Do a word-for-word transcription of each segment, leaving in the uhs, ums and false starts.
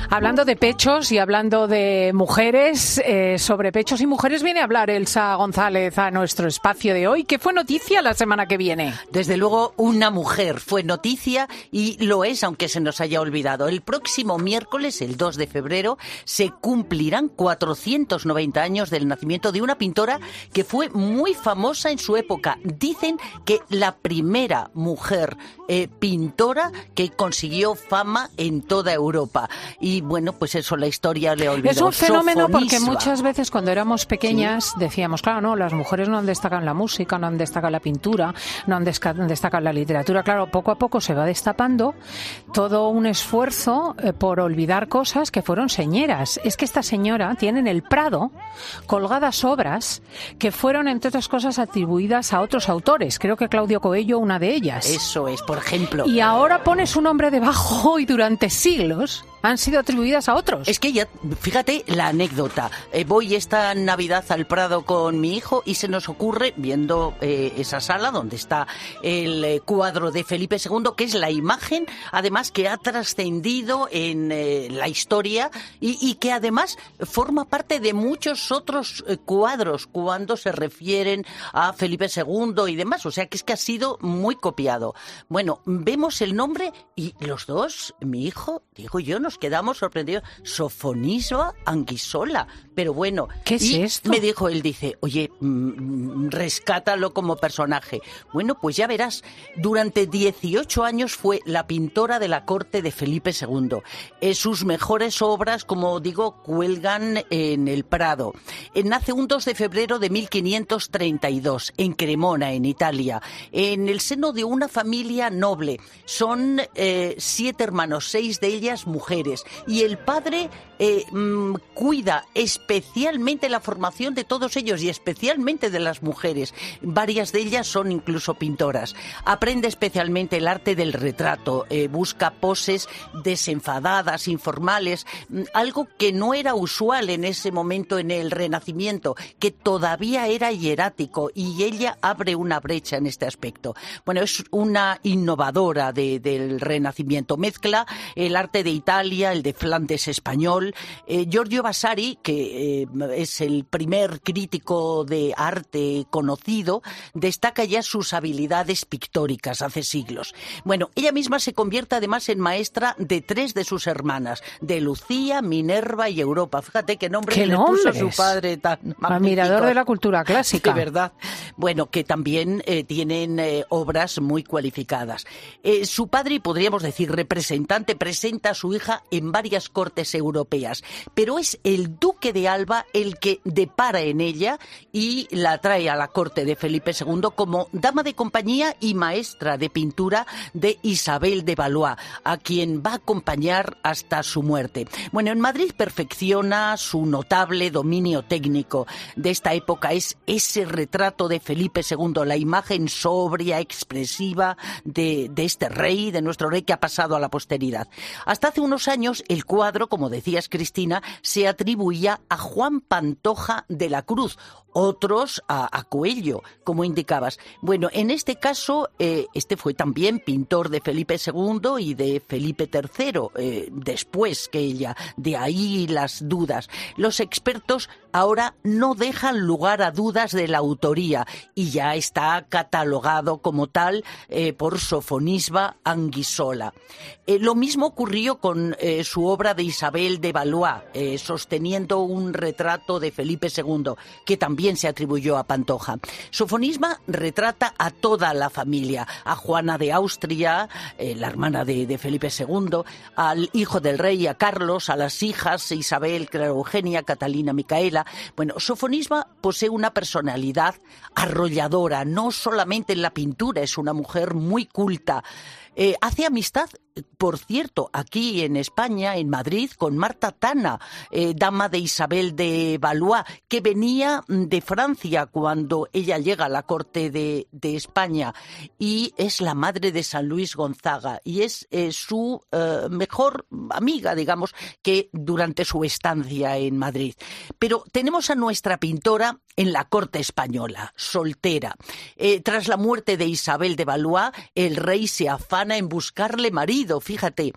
Hablando de pechos y hablando de mujeres, eh, sobre pechos y mujeres viene a hablar Elsa González a nuestro espacio de hoy. ¿Qué fue noticia la semana que viene? Desde luego, una mujer fue noticia y lo es, aunque se nos haya olvidado. El próximo miércoles, el dos de febrero, se cumplirán cuatrocientos noventa años del nacimiento de una pintora que fue muy famosa en su época. Dicen que la primera mujer eh, pintora que consiguió fama en toda Europa. Y bueno, pues eso, la historia le olvidó. Es un fenómeno Sofonisba. Porque muchas veces cuando éramos pequeñas ¿Sí? decíamos, claro, no, las mujeres no han destacado en la música, no han destacado en la pintura, no han destacado en la literatura. Claro, poco a poco se va destapando todo un esfuerzo eh, por olvidar cosas que fueron señeras. Es que esta señora tiene en el Prado colgadas obras que fueron, entre otras cosas, atribuidas a otros autores. Creo que Claudio Coello, una de ellas. Eso es, por ejemplo. Y ahora pone su nombre debajo y durante siglos han sido atribuidas a otros. Es que ya, fíjate la anécdota. Eh, voy esta Navidad al Prado con mi hijo y se nos ocurre, viendo eh, esa sala donde está el eh, cuadro de Felipe segundo, que es la imagen, además, que ha trascendido en eh, la historia y, y que además forma parte de muchos otros eh, cuadros cuando se refieren a Felipe segundo y demás. O sea, que es que ha sido muy copiado. Bueno, vemos el nombre y los dos, mi hijo, digo yo, nos quedamos sorprendidos. Sofonisba Anguissola. Pero bueno, ¿qué es y esto? Me dijo, él dice, oye, mmm, rescátalo como personaje. Bueno, pues ya verás, durante dieciocho años fue la pintora de la corte de Felipe segundo. Eh, sus mejores obras, como digo, cuelgan en el Prado. Eh, nace un dos de febrero de mil quinientos treinta y dos, en Cremona, en Italia, en el seno de una familia noble. Son eh, siete hermanos, seis de ellas mujeres. Y el padre eh, mmm, cuida especialmente la formación de todos ellos y especialmente de las mujeres. Varias de ellas son incluso pintoras. Aprende especialmente el arte del retrato, eh, busca poses desenfadadas, informales, algo que no era usual en ese momento en el Renacimiento, que todavía era hierático, y ella abre una brecha en este aspecto. Bueno, es una innovadora de, del Renacimiento. Mezcla el arte de Italia, el de Flandes español. Eh, Giorgio Vasari, que eh, es el primer crítico de arte conocido, destaca ya sus habilidades pictóricas hace siglos. Bueno, ella misma se convierte además en maestra de tres de sus hermanas, de Lucía, Minerva y Europa. Fíjate qué nombre ¿Qué le nombres? puso su padre tan magnífico. Admirador de la cultura clásica. De verdad. Bueno, que también eh, tienen eh, obras muy cualificadas. Eh, su padre, podríamos decir representante, presenta a su hija en varias cortes europeas, pero es el duque de Alba el que depara en ella y la trae a la corte de Felipe segundo como dama de compañía y maestra de pintura de Isabel de Valois, a quien va a acompañar hasta su muerte. Bueno, en Madrid perfecciona su notable dominio técnico de esta época. Es ese retrato de Felipe segundo, la imagen sobria, expresiva de, de este rey, de nuestro rey, que ha pasado a la posteridad. Hasta hace unos años el cuadro, como decías, Cristina, se atribuía a Juan Pantoja de la Cruz, otros a, a Coello, como indicabas. Bueno, en este caso, eh, este fue también pintor de Felipe segundo y de Felipe tercero, eh, después que ella. De ahí las dudas. Los expertos ahora no dejan lugar a dudas de la autoría y ya está catalogado como tal eh, por Sofonisba Anguissola. Eh, lo mismo ocurrió con eh, su obra de Isabel de Valois, eh, sosteniendo un retrato de Felipe segundo, que también se atribuyó a Pantoja. Sofonisba retrata a toda la familia, a Juana de Austria, eh, la hermana de, de Felipe segundo, al hijo del rey, a Carlos, a las hijas, Isabel, Clara Eugenia, Catalina, Micaela. Bueno, Sofonisba posee una personalidad arrolladora, no solamente en la pintura, es una mujer muy culta. Eh, hace amistad, por cierto, aquí en España, en Madrid, con Marta Tana, eh, dama de Isabel de Valois, que venía de Francia cuando ella llega a la corte de, de España, y es la madre de San Luis Gonzaga, y es eh, su eh, mejor amiga, digamos, que durante su estancia en Madrid. Pero tenemos a nuestra pintora en la corte española, soltera. Eh, tras la muerte de Isabel de Valois, el rey se afana en buscarle marido, fíjate.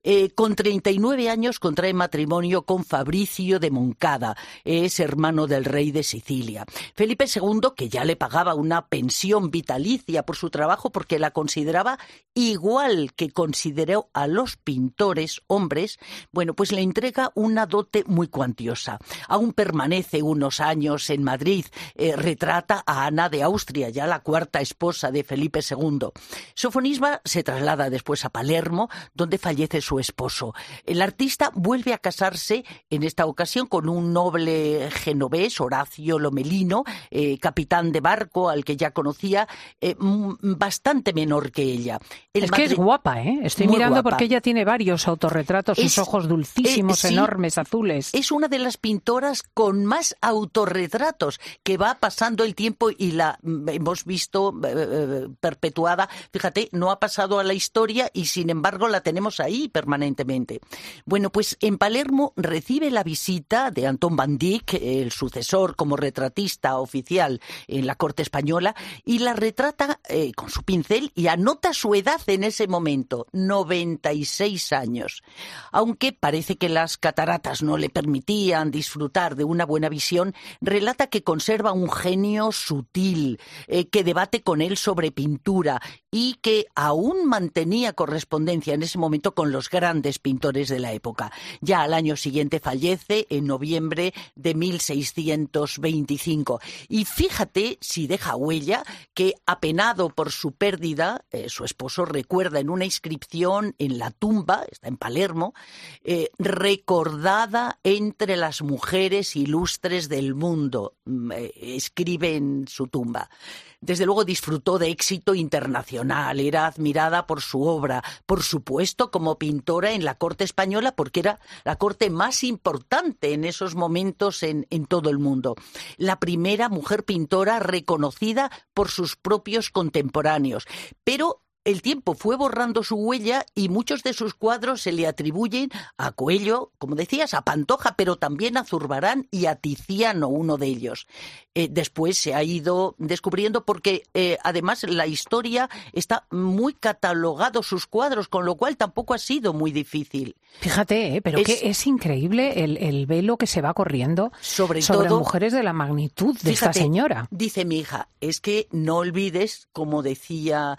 Eh, con treinta y nueve años contrae matrimonio con Fabricio de Moncada, es hermano del rey de Sicilia. Felipe segundo, que ya le pagaba una pensión vitalicia por su trabajo porque la consideraba igual que consideró a los pintores hombres, bueno, pues le entrega una dote muy cuantiosa. Aún permanece unos años en Madrid, eh, retrata a Ana de Austria, ya la cuarta esposa de Felipe segundo. Sofonisba se traslada después a Palermo, donde fallece su esposo. El artista vuelve a casarse, en esta ocasión con un noble genovés, Horacio Lomelino, eh, capitán de barco al que ya conocía, eh, bastante menor que ella. El es que es guapa, ¿eh? Estoy mirando guapa. Porque ella tiene varios autorretratos, sus es, ojos dulcísimos, eh, sí, enormes, azules. Es una de las pintoras con más autorretratos, que va pasando el tiempo y la hemos visto eh, perpetuada. Fíjate, no ha pasado a la historia y sin embargo la tenemos ahí permanentemente. Bueno, pues en Palermo recibe la visita de Anton van Dyck, el sucesor como retratista oficial en la corte española, y la retrata eh, con su pincel y anota su edad en ese momento, noventa y seis años. Aunque parece que las cataratas no le permitían disfrutar de una buena visión, relata que conserva un genio sutil, eh, que debate con él sobre pintura y que aún mantenía correspondencia en ese momento con los grandes pintores de la época. Ya al año siguiente fallece, en noviembre de mil seiscientos veinticinco. Y fíjate si deja huella que, apenado por su pérdida, eh, su esposo recuerda en una inscripción en la tumba, está en Palermo, eh, recordada entre las mujeres ilustres del mundo, eh, escribe en su tumba. Desde luego disfrutó de éxito internacional, era admirada por su obra, por supuesto como pintora en la corte española, porque era la corte más importante en esos momentos en, en todo el mundo. La primera mujer pintora reconocida por sus propios contemporáneos, pero el tiempo fue borrando su huella y muchos de sus cuadros se le atribuyen a Coello, como decías, a Pantoja, pero también a Zurbarán y a Tiziano, uno de ellos. Eh, después se ha ido descubriendo porque eh, además la historia está muy catalogado sus cuadros, con lo cual tampoco ha sido muy difícil. Fíjate, eh, pero es, que es increíble el, el velo que se va corriendo sobre, sobre todo, mujeres de la magnitud de fíjate, esta señora. Dice mi hija, es que no olvides, como decía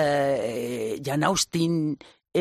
Uh, Jane Austen,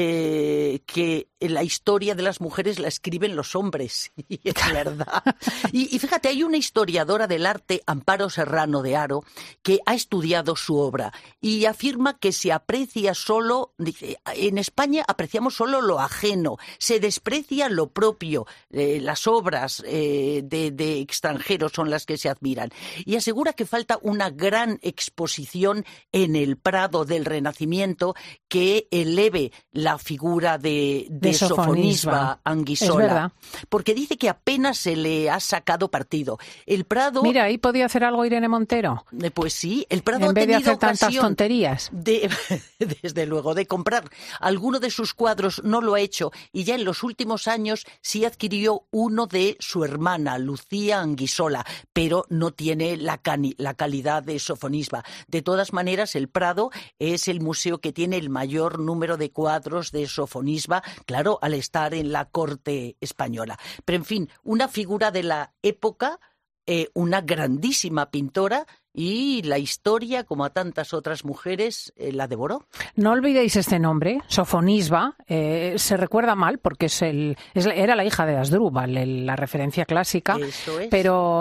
eh, que la historia de las mujeres la escriben los hombres. Y es verdad. Y, y fíjate, hay una historiadora del arte, Amparo Serrano de Haro, que ha estudiado su obra y afirma que se aprecia solo, dice, en España apreciamos solo lo ajeno, se desprecia lo propio, eh, las obras eh, de, de extranjeros son las que se admiran. Y asegura que falta una gran exposición en el Prado del Renacimiento que eleve la figura de, de, de Sofonisba Anguissola, porque dice que apenas se le ha sacado partido. El Prado... Mira, ahí podía hacer algo Irene Montero. Eh, pues sí, el Prado en ha vez tenido de hacer tantas tonterías. De, desde luego, de comprar alguno de sus cuadros, no lo ha hecho, y ya en los últimos años sí adquirió uno de su hermana, Lucía Anguissola, pero no tiene la, cani, la calidad de Sofonisba. De todas maneras, el Prado es el museo que tiene el mayor número de cuadros de Sofonisba, claro, al estar en la corte española. Pero en fin, una figura de la época, eh, una grandísima pintora, y la historia, como a tantas otras mujeres, eh, la devoró. No olvidéis este nombre, Sofonisba. Eh, se recuerda mal porque es el, es, era la hija de Asdrúbal, el, la referencia clásica. Eso es. Pero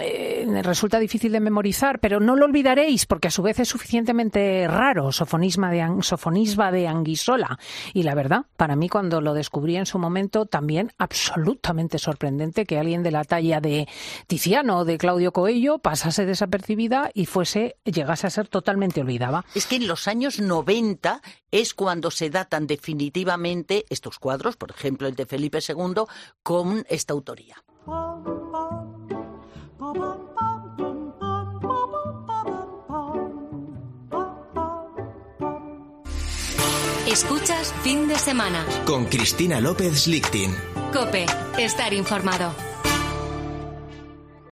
eh, resulta difícil de memorizar. Pero no lo olvidaréis porque a su vez es suficientemente raro, Sofonisba de, Sofonisba de Anguissola. Y la verdad, para mí cuando lo descubrí en su momento, también absolutamente sorprendente que alguien de la talla de Tiziano o de Claudio Coello pasase desapercibida y fuese, llegase a ser totalmente olvidada. Es que en los años noventa es cuando se datan definitivamente estos cuadros, por ejemplo el de Felipe segundo, con esta autoría. Escuchas Fin de Semana con Cristina López Lichtin. COPE, estar informado.